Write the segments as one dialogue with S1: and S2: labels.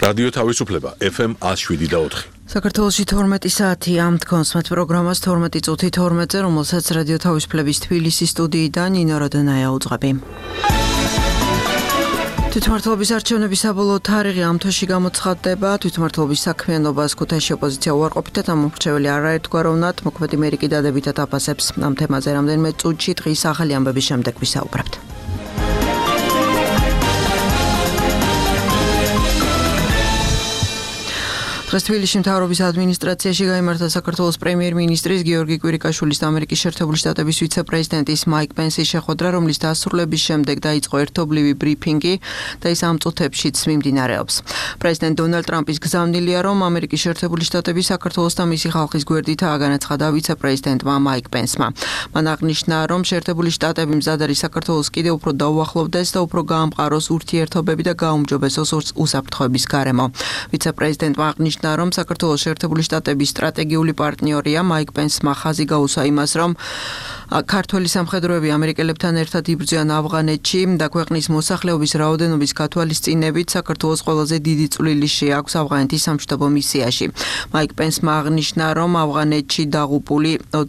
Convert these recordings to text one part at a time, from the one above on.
S1: რადიო თავისუფლება FM 107.4.
S2: საქართველოში 12 საათი ამ თქონს მათ პროგრამას 12 წუთი 12-ზე, რომელსაც რადიო თავისუფლების თბილისის სტუდიიდან ნინო როდონაია უძღვები. თვითმმართველობის არჩევნების საბოლოო თარიღი ამ თვეში გამოცხადდება. თვითმმართველობის საქმიანობას ქუთაისში ოპოზიცია უარყოფითად ამომრჩეველი არაერთგვაროვნად მოქმედი მერიკი დადებითად აფასებს. ამ თემაზე რამდენიმე წუთში დღის ახალი ამბების შემდეგ ვისაუბრებთ. დღეს თბილისში მთავრობის ადმინისტრაციაში გაიმართა საქართველოს პრემიერ-მინისტრის გიორგი კვირიკაშვილის და ამერიკის შეერთებული შტატების ვიცე-პრეზიდენტის მაიკ პენსის შეხვედრა, რომლის დასრულების შემდეგ დაიწყო ერთობლივი ბრიფინგი და ის ამ წუთებშიც მიმდინარეობს. პრეზიდენტ დონალდ ტრამპის გზავნილია, რომ ამერიკის შეერთებული შტატები საქართველოს და მისი ხალხის გვერდითაა განაცხადა ვიცე-პრეზიდენტმა მაიკ პენსმა. მან აღნიშნა, რომ შეერთებული შტატები მზად არის საქართველოს კიდევ უფრო დაუახლოვდეს და უფრო გაამყაროს ურთიერთობები და გაუმჯობესოს უსაფრთხოების გარემო. ვიცე-პრეზიდენტმა აღნიშნა, რომ საქართველოს შეერთებული შტატების სტრატეგიული პარტნიორია. მაიკ პენსმა ხაზი გაუსვა იმას, რომ ქართველი სამხედროები ამერიკელებთან ერთად იბრძვიან ავღანეთში და ქვეყნის მოსახლეობის რაოდენობის გათვალისწინებით საქართველოს ყველაზე დიდი წვლილი შეაქვს ავღანეთის სამშვიდობო მისიაში. მაიკ პენსმა აღნიშნა, რომ ავღანეთში დაღუპულ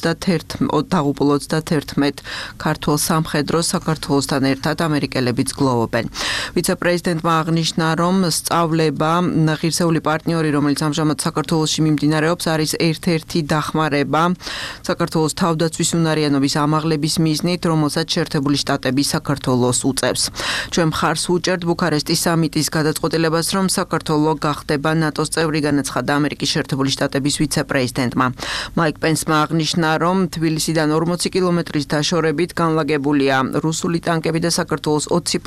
S2: 31 ქართველ სამხედროს საქართველოსთან ერთად ამერიკელებიც გლოვობენ. ვიცე-პრეზიდენტმა აღნიშნა, რომ სწავლება ღირსეული პარტნიორი, რომელიც ამჟამად საქართველოში მიმდინარეობს, არის ერთ-ერთი დახმარება საქართველოს თავდაცვის უნარიანობის ამაღლების მიზნით, რომელსაც შეერთებული შტატები საქართველოს უწევს. ჩვენ მხარს უჭერთ ბუქარესტის სამიტის გადაწყვეტილებას, რომ საქართველო გახდება ნატოს წევრი, განაცხადა ამერიკის შეერთებული შტატების ვიცე-პრეზიდენტმა. მაიკ პენსმა აღნიშნა, რომ თბილისიდან 40 კილომეტრის დაშორებით განლაგებულია რუსული ტანკები და საქართველოს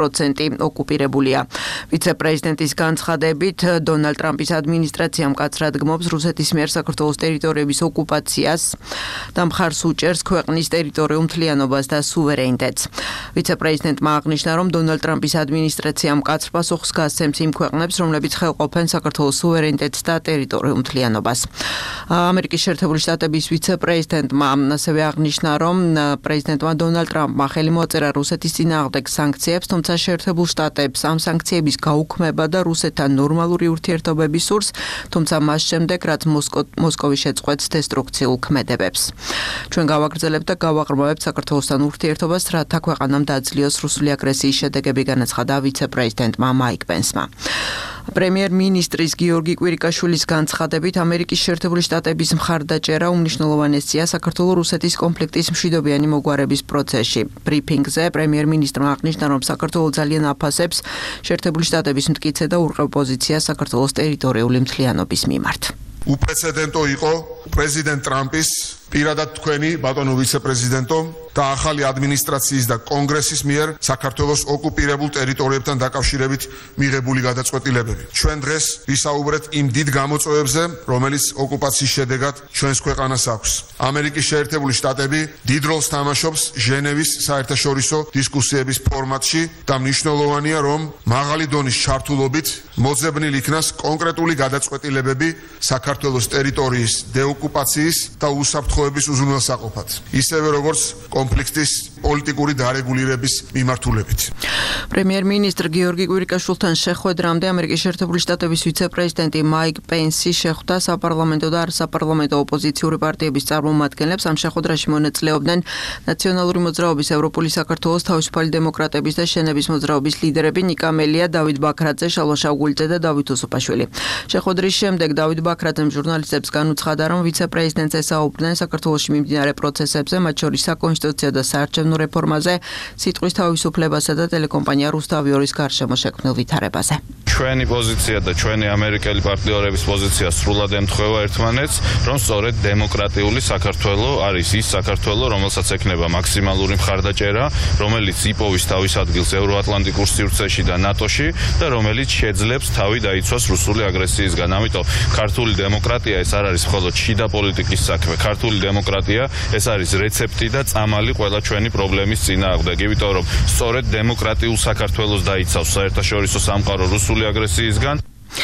S2: 20% ოკუპირებულია. ვიცე-პრეზიდენტის განცხადებით, დონალდ ტრამპის ადმინისტრაცია მკაცრად გმობს რუსეთის მიერ საქართველოს ტერიტორიების ოკუპაციას და მხარს უჭერს ქვეყნის ტერიტორიულ მთლიანობას და სუვერენიტეტს. ვიცე-პრეზიდენტმა აღნიშნა, რომ დონალდ ტრამპის ადმინისტრაცია მკაცრ პასუხს გასცემს იმ ქვეყნებს, რომლებიც ხელყოფენ საქართველოს სუვერენიტეტს და ტერიტორიულ მთლიანობას. ამერიკის შეერთებული შტატების ვიცე-პრეზიდენტმა ასევე აღნიშნა, რომ პრეზიდენტმა დონალდ ტრამპმა ხელი მოაწერა რუსეთის წინააღმდეგ სანქციებს, თუმცა შეერთებულ შტატებს ამ სანქციების გაუქმება და რუსეთთან ნორმალური ურთიერთობები სურს, თუმცა მას შემდეგ, რაც მოსკოვი შეწყვეტს დესტრუქციულ ქმედებებს. ჩვენ გავაგრძელებთ და გავაყრმავებთ საქართველოსთან ურთიერთობას, რათა ქვეყანამ დააძლიოს რუსული აგრესიის შედეგები, განაცხადა ვიცე-პრეზიდენტმა მაიკ პენსმა. პრემიერ-მინისტრის გიორგი კვირიკაშვილის განცხადებით, ამერიკის შეერთებული შტატების მხარდაჭერა უმნიშვნელოვანესია საქართველო-რუსეთის კონფლიქტის მშვიდობიანი მოგვარების პროცესში. ბრიფინგზე პრემიერ-მინისტრმა აღნიშნა, რომ საქართველო ძალიან აფასებს შეერთებული შტატების მტკიცე და ურყევ პოზიციას საქართველოს ტერიტორიული მთლიანობის მიმართ.
S3: უპრეცედენტო იყო პრეზიდენტ ტრამპის პირადად თქვენი ბატონო ვიცე-პრეზიდენტო და ახალი ადმინისტრაციის და კონგრესის მიერ საქართველოს ოკუპირებულ ტერიტორიებთან დაკავშირებით მიღებული გადაწყვეტილებები. ჩვენ დღეს ვისაუბრეთ იმ დიდ გამოწვევებზე, რომელიც ოკუპაციის შედეგად ჩვენს ქვეყანას აქვს. ამერიკის შეერთებული შტატები დიდ როლს თამაშობს ჟენევის საერთაშორისო დისკუსიების ფორმატში და მნიშვნელოვანია, რომ მაღალი დონის ჩართულობით მოძებნილი იქნას კონკრეტული გადაწყვეტილებები საქართველოს ტერიტორიის დეოკუპაციის და უსაფრთხოების უზრუნველსაყოფად, ისევე როგორც კონფლიქტის პოლიტიკური დარეგულირების მიმართულებით.
S2: პრემიერ-მინისტრ გიორგი კვირიკაშვილთან შეხვედრამდე ამერიკის შეერთებული შტატების ვიცე-პრეზიდენტი მაიკ პენსი შეხვდა საპარლამენტო და არასაპარლამენტო ოპოზიციური პარტიების წარმომადგენლებს. ამ შეხვედრაში მონაწილეობდნენ ნაციონალური მოძრაობის ევროპული საქართველოს თავისუფალი დემოკრატების და შენების მოძრაობის ლიდერები ნიკა მელია, დავით ბაქრაძე, შალვა შავგულიძე და დავით უსუპაშვილი. შეხვედრის შემდეგ დავით ბაქრაძემ ჟურნალისტებს განუცხადა, რომ ვიცე-პრეზიდენტს ესაუბრდნენ საქართველოში მიმდინარე პროცესებზე, მათ შორის საკონსტიტუციო და საარჩევნო რეფორმაზე, სიტყვის თავისუფლებასა და ტელეკომპანია რუსთავიორის გარშემო შექმნილ ვითარებაზე.
S4: ჩვენი პოზიცია და ჩვენი ამერიკელი პარტნიორების პოზიცია სრულად ემთხვევა ერთმანეთს, რომ სწორედ დემოკრატიული საქართველო არის ის საქართველო, რომელსაც ექნება მაქსიმალური მხარდაჭერა, რომელიც იპოვის თავის ადგილს ევროატლანტიკურ სივრცეში და ნატოში და რომელიც შეძლებს თავი დაიცვას რუსული აგრესიისგან. ამიტომ ქართული დემოკრატია ეს არ არის მხოლოდ შიდა პოლიტიკის საქმე. ქართული დემოკრატია ეს არის რეცეპტი და წამალი ყველა ჩვენი პრობლემის წინააღმდეგ. იმიტომ რომ სწორედ დემოკრატიულ საქართველოს დაიცავს საერთაშორისო სამყარო რუსული აგრესიისგან.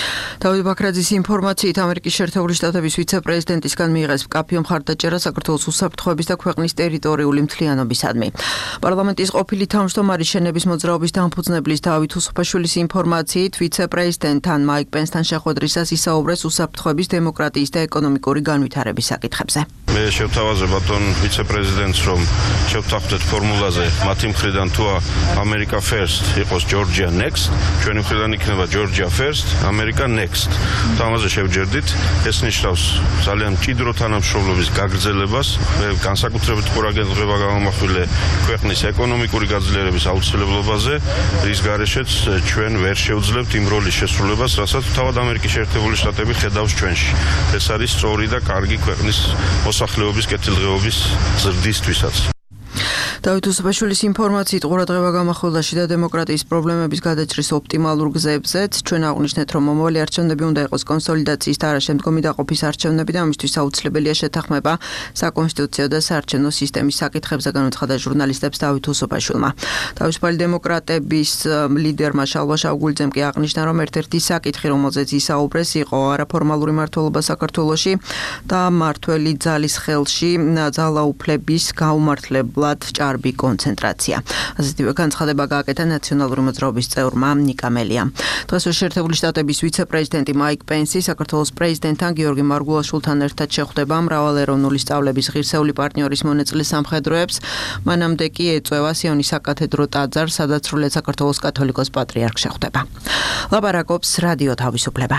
S2: დავით ბაქრაძის ინფორმაციით ამერიკის შეერთებული შტატების ვიცე-პრეზიდენტისგან მიიღეს მკაფიო მხარდაჭერა საქართველოს უსაფრთხოების და ქვეყნის ტერიტორიული მთლიანობისადმი. პარლამენტის ყოფილი თავმჯდომარის შენების მოძრაობის დამფუძნებლის დავით უსუფაშვილის ინფორმაციით ვიცე-პრეზიდენტთან მაიკ პენსთან შეხვედრისას ისაუბრეს უსაფრთხოების, დემოკრატიის და ეკონომიკური განვითარების საკითხებზე.
S5: მე შევთავაზე ბატონ ვიცე-პრეზიდენტს, რომ შევთანხმდეთ ფორმულაზე მათი მხრიდან თუ America First იყოს Georgia Next, ჩვენი მხრიდან იქნება Georgia First, America Next. თამაზე შევჯერდით, ეს ნიშნავს ძალიან მჭიდრო თანამშრომლობის გაგრძელებას, განსაკუთრებით ყურადღება გამომახვილე ქვეყნის ეკონომიკური გაძლიერების აუცილებლობაზე, რის გარეშეც ჩვენ ვერ შევძლებთ იმ როლის შესრულებას, რასაც თავად ამერიკის შეერთებული შტატები ხედავს ჩვენში. ეს არის სწორი და კარგი ქვეყნის მოსახლეობის კეთილდღეობის ზრდისთვისაც.
S2: დავით უსუფაშვილის ინფორმაციით ყურადღება გამახვილა შიდა დემოკრატიის პრობლემების გადაჭრის ოპტიმალურ გზებზეც. ჩვენ აღვნიშნეთ, რომ მომავალი არჩევნები უნდა იყოს კონსოლიდაციის და არა შემდგომი დაყოფის არჩევნები და ამისთვის აუცილებელია შეთანხმება საკონსტიტუციო და საარჩევნო სისტემის საკითხებზე, განაცხადა ჟურნალისტებს დავით უსუფაშვილმა. თავისუფალი დემოკრატების ლიდერმა შალვა შავგულიძემ კი აღნიშნა, რომ ერთ-ერთი საკითხი, რომელზეც ისაუბრეს, იყო არაფორმალური მმართველობა საქართველოში და მმართველი ძალის ხელში ძალაუფლების გაუმართლებლად კონცენტრაცია. ასეთივე განცხადება გააკეთა ნაციონალური მოძრაობის წევრმა ნიკა მელიამ. დღეს შეერთებული შტატების ვიცე-პრეზიდენტი მაიკ პენსი საქართველოს პრეზიდენტთან გიორგი მარგულაშვილთან ერთად შეხვდება მრავალეროვნული სწავლების ღირსეული პარტნიორის მონაწილე სამხედროებს. მანამდე კი ეწევა სიონის საკათედრო ტაძარს, სადაც სრულიად საქართველოს კათოლიკოს პატრიარქი შეხვდება. ლაპარაკობს რადიო თავისუფლება.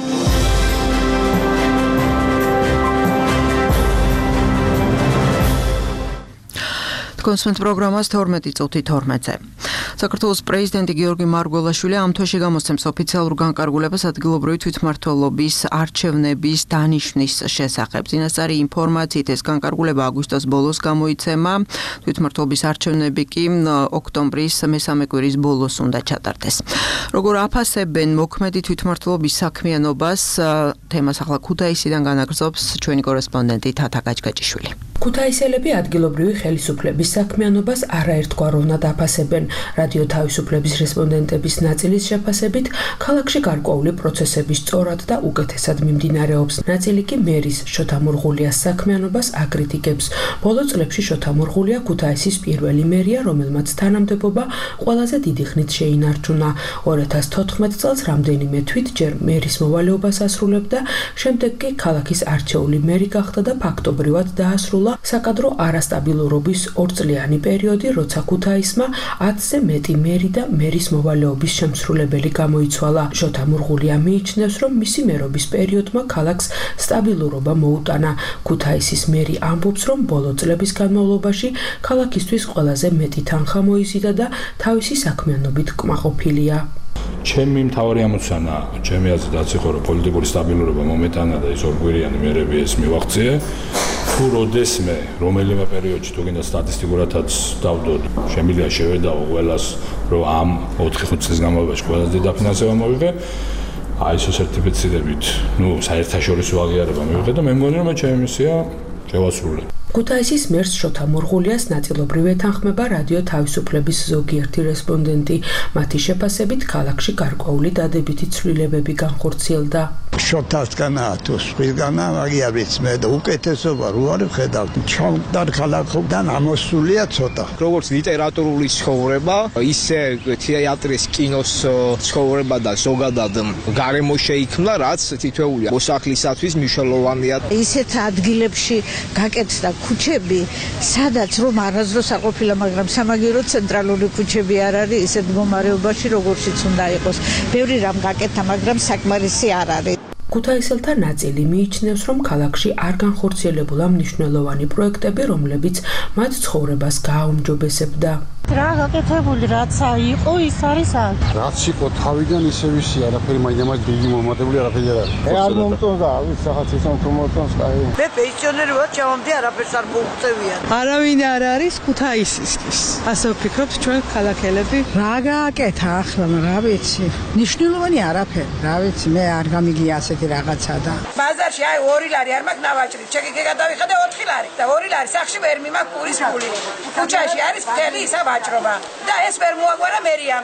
S2: კონსვენთ პროგრამას 12 წუთი 12-ზე. საქართველოს პრეზიდენტი გიორგი მარგველაშვილი ამ თვეში გამოსცემს ოფიციალურ განკარგულებას ადგილობრივი თვითმმართველობის არჩევნების დანიშვნის შესახებ. წინასწარი ინფორმაციით ეს განკარგულება აგვისტოს ბოლოს გამოიცემა, თვითმმართველობის არჩევნები კი ოქტომბრის მესამე კვირის ბოლოს უნდა ჩატარდეს. როგორ აფასებენ მოქმედი თვითმმართველობის საქმიანობას, თემას ახლა ქუთაისიდან განაგრძობს ჩვენი კორესპონდენტი თათა გაჭგაჭიშვილი.
S6: ქუთაისელები ადგილობრივი ხელისუფლების საქმიანობას არაერთგვაროვნად აფასებენ. რადიო თავისუფლების რესპონდენტების ნაწილის შეფასებით, ქალაქში გარკვეული პროცესები სწორად და უკეთესად მიმდინარეობს. ნაწილი კი მერის შოთა მურღულიას საქმიანობას აკრიტიკებს. ბოლო წლებში შოთა მურღულია ქუთაისის პირველი მერია, რომელმაც თანამდებობა ყველაზე დიდი ხნით შეინარჩუნა. 2014 წელს რამდენიმე თვით ჯერ მერის მოვალეობას ასრულებდა, შემდეგ კი ქალაქის არჩეული მერი გახდა და ფაქტობრივად დაასრულა საკადრო არასტაბილურობის ორწლიანი პერიოდი, როცა ქუთაისმა 10-ზე მეტი მერი და მერის მოვალეობის შემსრულებელი გამოიცვალა. შოთა მურღულია მიიჩნევს, რომ მისი მერობის პერიოდმა ქალაქს სტაბილურობა მოუტანა. ქუთაისის მერი ამბობს, რომ ბოლო წლების განმავლობაში ქალაქისთვის ყველაზე მეტი თანხა მოიზიდა და თავისი საქმიანობით კმაყოფილია.
S7: ჩემი მთავარი ამოცანა, ჩემი აზრით იყო, რომ პოლიტიკური სტაბილურობა მომეტანა და ის ორგვირიანი მერები ეს მივაღწიე. თუ როდესმე რომელიმე პერიოდში თუ გინდა სტატისტიკურადაც დავდოთ, შემიძლია შევედაო ყველას, რომ ამ 4-5 წლის განმავლობაში ყველაზე დიდი დაფინანსება მოვიღე. ISO სერტიფიცირებით, საერთაშორისო აღიარება მივიღე და მე მგონი, რომ ჩემი მისია შევასრულე.
S6: ქუთაისის მერს შოთა მურღულიას ნაწილობრივ ეთანხმება რადიო თავისუფლების ზოგიერთი რესპონდენტი. მათი შეფასებით, ქალაქში გარკვეული დადებითი ცვლილებები განხორციელდა.
S8: შოთასგანაა თუ სხვისგანა, მაგია ვიცმე და უკეთესობა რო არ ვხედავთ. ჩამტარ ქალაქიდან ამოსულია ცოტა.
S9: როგორც ლიტერატურული ცხოვრება, ისე თეატრის, კინოს ცხოვრება და ზოგადად გარემო შეიქმნა, რაც თითოეული მოსახლისათვის მნიშვნელოვანია.
S10: ისეთ ადგილებში გაკეთდა ქუჩები, სადაც რომ არასდროს არ ყოფილა, მაგრამ სამაგიეროდ ცენტრალური ქუჩები არ არის ისეთ მდგომარეობაში, როგორციც უნდა იყოს. ბევრი რამ გაკეთა, მაგრამ საკმარისი არ არის.
S6: ქუთაისელთა ნაწილი მიიჩნევს, რომ ქალაქში არ განხორციელებულა მნიშვნელოვანი პროექტები, რომლებიც მათ ცხოვრებას გააუმჯობესებდა.
S11: რა გაკეთებული, რაც იყო, ის არის აქ.
S12: რაც იყო თავიდან ისე ვისი, არაფერი მაინც დიდი მომატებული არაფერი არ არის.
S11: არ მომწონდა, ის რაღაც ისე თუ მომწონს, აი.
S10: მე პენსიონერი ვარ, ჩავამდე არაფერს არ მოუღწევიან.
S11: არავინ არ არის ქუთაისისთვის. ასე ვფიქრობთ ჩვენ ქალაქელები.
S10: რა გააკეთა ახლა, რა ვიცი. მნიშვნელოვანი არაფერი, რა ვიცი, მე არ გამიგია ასეთი რაღაცა და.
S13: ბაზარში აი 2 ლარი არ მაქვს ნავაჭრი, ჩეკი გადავიხადე 4 ლარი და 2 ლარი სახში ვერ მიმაქვს პურის ფული. ქუჩაში არის მთელი ისა ვაჭრობა და ეს ვერ მოაგვარა მერიამ.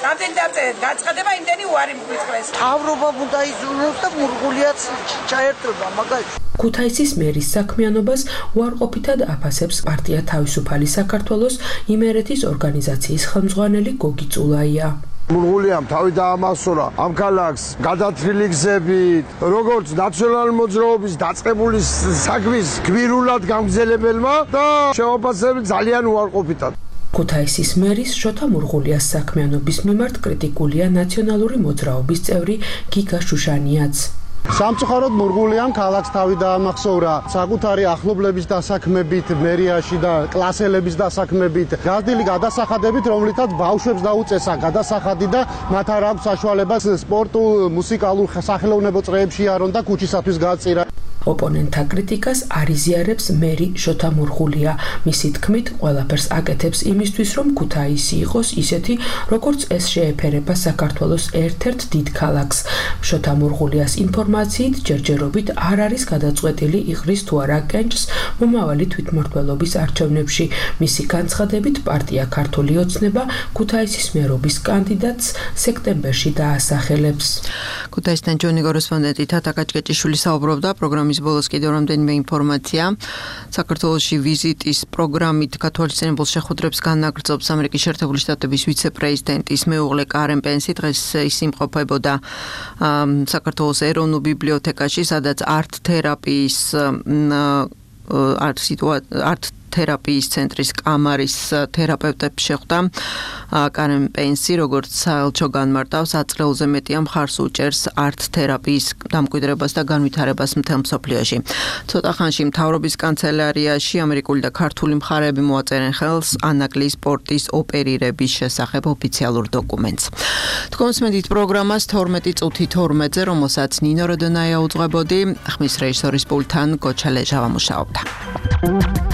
S13: რამდენი დაწერეთ გაცხადება იმდენი უარი მგვიწყდეს
S14: თავრობა უნდა იზრუნოს და მურღულიაც ჩაერთვება მაგალითად
S6: ქუთაისის მერის საქმიანობას უარყოფითად აფასებს პარტია თავისუფალი საქართველოს იმერეთის ორგანიზაციის ხელმძღვანელი გოგი წულაია.
S15: მურღულიამ თავი დაამახსოვრა ამ ქალაქს გადათვლილი გზებით, როგორც ნაციონალური მოძრაობის დაწყებული საქმის გვირულად გამგზელებელმა და შემოფასებელი ძალიან უარყოფითად.
S6: ქუთაისის მერის შოთა მურღულიას საქმიანობის მიმართ კრიტიკულია ნაციონალური მოძრაობის წევრი გიგა შუშანიაც.
S16: სამწუხაროდ მურღულიამ ქალაქს თავი დაამახსოვრა საკუთარი ახლობლების დასაქმებით, მერიაში და კლასელების დასაქმებით, გაზრდილი გადასახადებით, რომლითაც ბავშვებს დაუწესა გადასახადი და მათ არ აქვს საშუალებას სპორტულ, მუსიკალურ სახელოვნებო წრეებში არონ და ქუჩისათვის გაწირა. ოპონენტთა კრიტიკას არ იზიარებს მერი შოთა მურღულია. მისი თქმით, ყველაფერს აკეთებს იმისთვის, რომ ქუთაისი იყოს ისეთი, როგორც ეს შეეფერება საქართველოს ერთ-ერთ დიდ ქალაქს. შოთა მურღულიას ინფორმაციით, ჯერჯერობით არ არის გადაწყვეტილი იღრის თუ არა კენჭს მომავალი თვითმმართველობის არჩევნებში. მისი განცხადებით, პარტია ქართული ოცნება ქუთაისის მერობის კანდიდატს სექტემბერში დაასახელებს.
S2: ქუთაისთან ჯონი კორესპონდენტი თათა კაჭკეჭიშვილი საუბრობდა პროგრამის ბოლოს კიდევ რამდენიმე ინფორმაცია. საქართველოში ვიზიტის პროგრამით გათვალისწინებულ შეხვედრებს განაგრძობს ამერიკის შეერთებული შტატების ვიცე-პრეზიდენტის მეუღლე კარენ პენსი. დღეს ის იმყოფებოდა საქართველოს ეროვნულ ბიბლიოთეკაში, სადაც თერაპიის ცენტრის კამარის თერაპევტებს შეხვდა. კარენ პენსი, როგორც საელჩო განმარტავს, 100 წელზე მეტია მხარს უჭერს არტ თერაპიის დამკვიდრებას და განვითარებას მთელ მსოფლიოში. ცოტა ხანში მთავრობის კანცელარიაში ამერიკული და ქართული მხარეები მოაწერენ ხელს ანაკლის სპორტის ოპერირების შესახებ ოფიციალურ დოკუმენტს. თქვენს მედით პროგრამას 12:12-ზე, რომელსაც ნინო როდონაია უძღვებოდი, ხმის რეჟისორის პულტთან გოჩა ლეჟავა მუშაობდა.